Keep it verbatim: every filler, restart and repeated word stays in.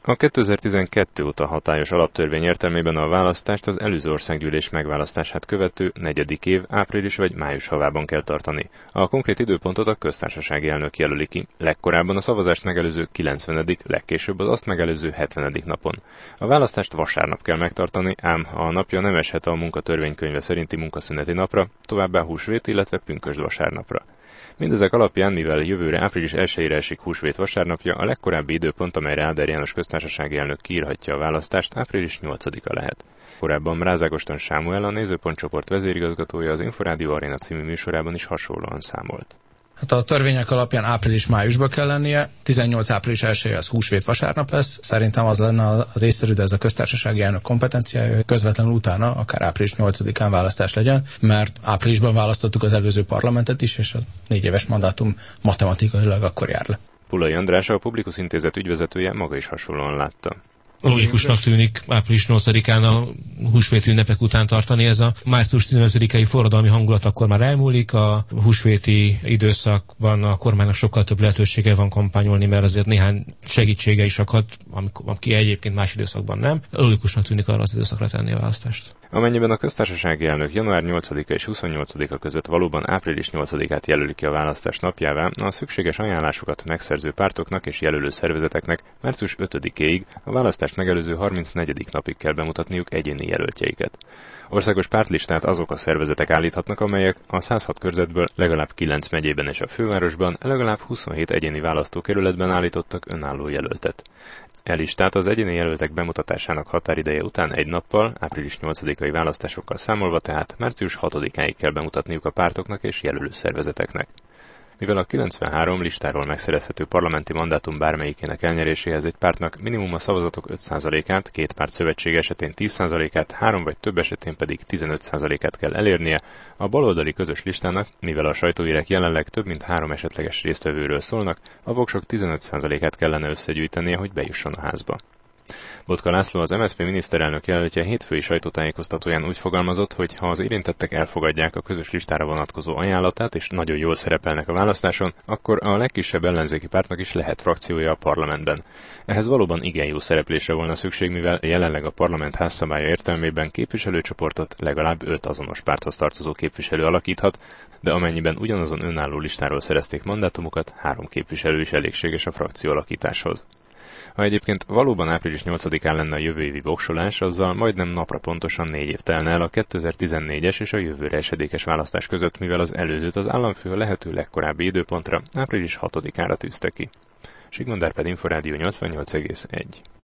A kétezer-tizenkettő óta hatályos alaptörvény értelmében a választást az előző országgyűlés megválasztását követő negyedik év április vagy május havában kell tartani. A konkrét időpontot a köztársasági elnök jelöli ki, legkorábban a szavazást megelőző kilencvenedik, legkésőbb az azt megelőző hetvenedik napon. A választást vasárnap kell megtartani, ám a napja nem eshet a munkatörvénykönyve szerinti munkaszüneti napra, továbbá húsvét, illetve pünkösd vasárnapra. Mindezek alapján, mivel jövőre április elsejére esik húsvét vasárnapja, a legkorábbi időpont, amelyre Áder János köztársasági elnök kiírhatja a választást, április nyolcadika lehet. Korábban Rázágoston Sámuel, a Nézőpont csoport vezérigazgatója az Inforádió Aréna című műsorában is hasonlóan számolt. Hát a törvények alapján április-májusban kell lennie, tizennyolc április elsője az húsvét vasárnap lesz. Szerintem az lenne az észszerű, de ez a köztársasági elnök kompetenciája, hogy közvetlenül utána, akár április nyolcadikán választás legyen, mert áprilisban választottuk az előző parlamentet is, és a négy éves mandátum matematikailag akkor jár le. Pulai András, a Publikus Intézet ügyvezetője, maga is hasonlóan látta. Logikusnak tűnik április nyolcadikán a húsvéti ünnepek után tartani. Ez a március tizenötödikei forradalmi hangulat akkor már elmúlik, a húsvéti időszakban a kormánynak sokkal több lehetősége van kampányolni, mert azért néhány segítsége is akad, aki egyébként más időszakban nem. Logikusnak tűnik arra az időszakra tenni a választást. Amennyiben a köztársasági elnök január nyolcadika és huszonnyolcadika között valóban április nyolcadikát jelöli ki a választás napjává, a szükséges ajánlásokat megszerző pártoknak és jelölő szervezeteknek március ötödikéig, a választást megelőző harmincnegyedik napig kell bemutatniuk egyéni jelöltjeiket. Országos pártlistát azok a szervezetek állíthatnak, amelyek a száz hat körzetből legalább kilenc megyében és a fővárosban legalább huszonhét egyéni választókerületben állítottak önálló jelöltet. E listát az egyéni jelöltek bemutatásának határideje után egy nappal, április nyolcadikai választásokkal számolva, tehát március hatodikáig kell bemutatniuk a pártoknak és jelölő szervezeteknek. Mivel a kilencvenhárom listáról megszerezhető parlamenti mandátum bármelyikének elnyeréséhez egy pártnak minimum a szavazatok öt százalékát, két párt szövetség esetén tíz százalékát, három vagy több esetén pedig tizenöt százalékát kell elérnie, a baloldali közös listának, mivel a sajtóírek jelenleg több mint három esetleges résztvevőről szólnak, a voksok tizenöt százalékát kellene összegyűjtenie, hogy bejusson a házba. Botka László, az em es zé pé miniszterelnök jelöltje hétfői sajtótájékoztatóján úgy fogalmazott, hogy ha az érintettek elfogadják a közös listára vonatkozó ajánlatát és nagyon jól szerepelnek a választáson, akkor a legkisebb ellenzéki pártnak is lehet frakciója a parlamentben. Ehhez valóban igen jó szereplésre volna szükség, mivel jelenleg a parlament házszabálya értelmében képviselőcsoportot legalább öt azonos párthoz tartozó képviselő alakíthat, de amennyiben ugyanazon önálló listáról szerezték mandátumokat, három képviselő is elégséges a frakció alakításhoz. Ha egyébként valóban április nyolcadikán lenne a jövő évi voksolás, azzal majdnem napra pontosan négy év telne el a kétezer-tizennégyes és a jövőre esedékes választás között, mivel az előzőt az államfő a lehető legkorábbi időpontra, április hatodikára tűzte ki. Sigmond Árpád, Inforádió nyolcvannyolc egész egy.